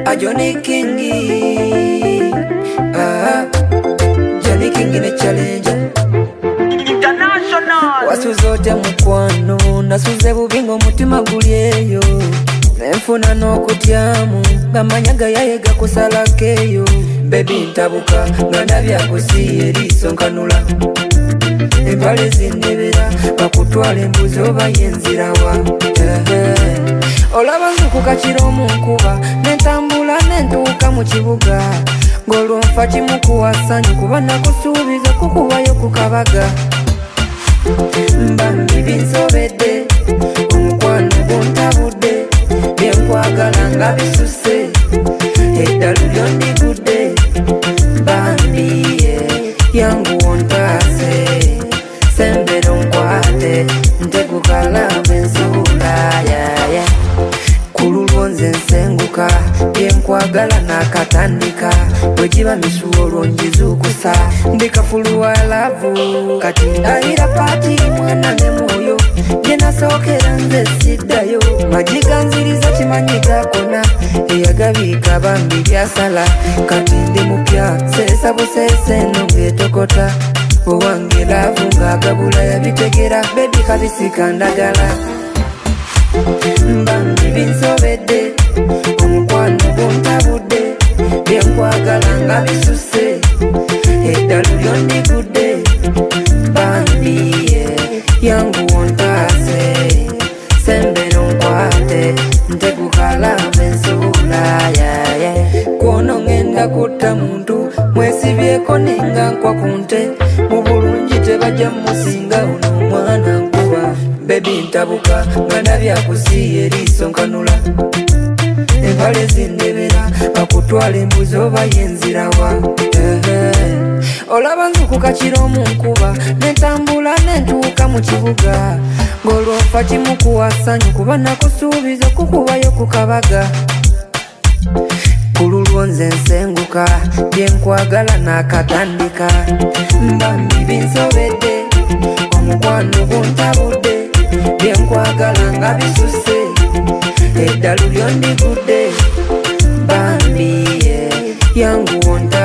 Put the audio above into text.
Johnny Kingi Johnny Kingi ne challenge International Wasuzote mukwano nasuze bubingo mutima gulieyo Nenfuna n'okutyamu gamanyaga yayega kusalakeyo Baby ntabuka ngandabya kusiye eriso nkanula Empale zindebera bakutwala embuzi oba yenzirawa Olaba nzuku kachira omunkuba nentambula nentuuka mu kibuga ng'olwo nfa kimu kuwasanyu kuba nakusuubiza kukubayo ku kabaga Mbambi binsobedde omukwano guntabudde byenkwagala nga bisuse eddalu lyondigudde Bambi yangu wontase sembero nkwate ntegukalamu ensula kululwo nze nsenguka byenkwagala nakatandika bwegiba misuwa olwo ngizuukusa ndikafuluwa lavu kati ndayira paati mwana ne mwoyo gye nasookera nze siddayo majiganziriza kimanyika kona eyagabiika Bambi byasala kati ndi mupya seesa buseese eno ng'etokota owange laavu ng'agabula yabitegera bebi kabisika ndagala Mbambi binsobedde omukwano guntabudde byenkwagala nga bisuse eddalu lyondigudde Bambi yangu wontase sembero nkwate ntegukalamu ensula kwono ngenda kutta muntu mwesibyeko nenga nkwa ku nte mu bulungi tebajja musinga uno omwana nkuba Baby ntabuka nga ndabya kusiye eriso nkanula Empale zindebera bakutwala embuzi oba yenzirawa Olaba nzuku kachira omunkuba nentambula nentuuka mu kibuga ng'olwo nfa kimu kuwasanyu kuba nakusuubiza kukubayo ku kabaga kululwo nze nsenguka byenkwagala nakatandika Mbambi binsobedde omukwano guntabudde byenkwagala nga bisuse eddalu lyondigudde Bambi yangu wonta